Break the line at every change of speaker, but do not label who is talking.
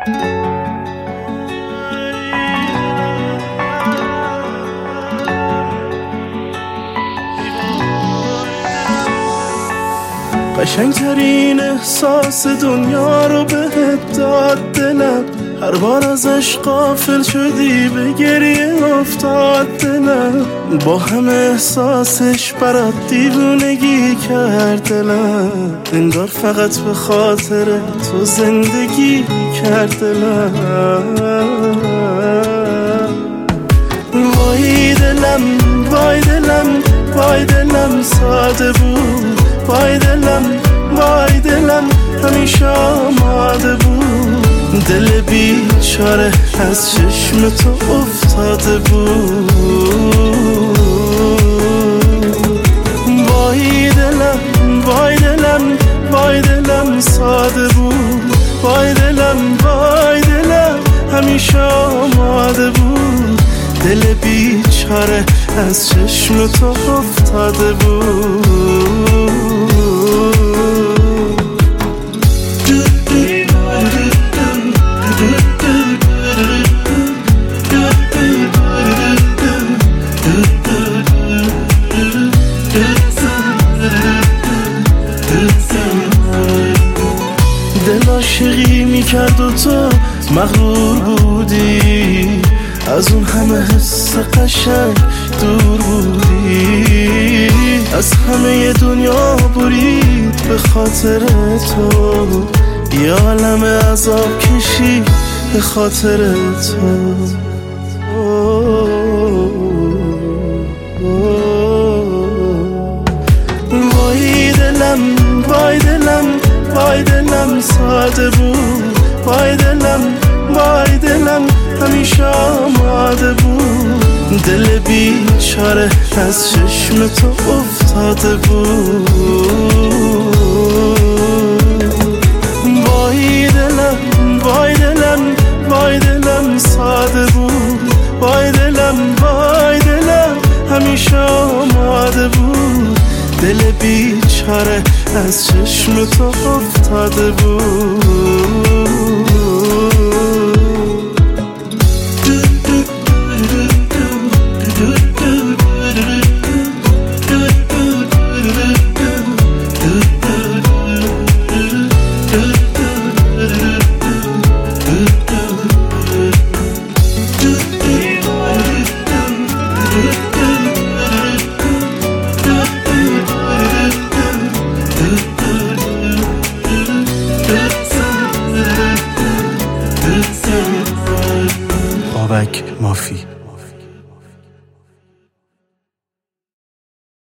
قشنگترین احساس دنیا رو بهت داد دلم، هر بار ازش غافل شدی به گریه افتاد دلم، با همه احساسش برات دیوونگی کرد دلم، انگار فقط به خاطر تو زندگی کرد دلم. وای دلم وای دلم وای دلم ساده بود، وای دلم وای دلم همیشه آماده بود، دل بیچاره از چشم تو افتاده بود. وای دلم وای دلم وای دلم ساده بود، وای دلم وای دلم همیشه آماده بود، دل بیچاره از چشم تو افتاده بود. دل عاشقی میکرد و تو مغرور بودی، از اون همه حس قشنگ دور بودی، از همه دنیا برید به خاطر تو، یه عالم عذاب کشی به خاطر تو. وای دلم وای دلم وای دلم ساده بود، وای دلم وای دلم همیشه آماده بود، دل بیچاره از چشم تو افتاده بود. وای دلم وای دلم وای دلم ساده بود، وای دلم وای دلم همیشه آماده بود، دل بیچاره از چشم تو افتاده بود. بابک مافی